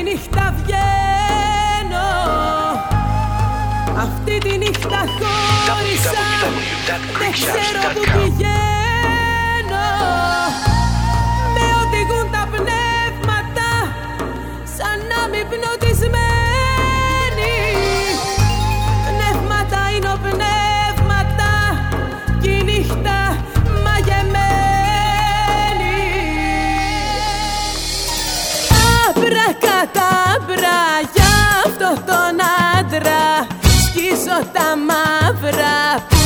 νύχτα βγαίνω, αυτή τη νύχτα χώρισα, δεν ξέρω που πηγαίνω. Με οδηγούν τα πνεύματα σαν να μη πνοτισμένοι. Πνεύματα είναι πνεύματα κι η νύχτα μαγεμένη. Αμπρακατάμπρα, γι' αυτό τον άντρα σκίζω τα μαύρα.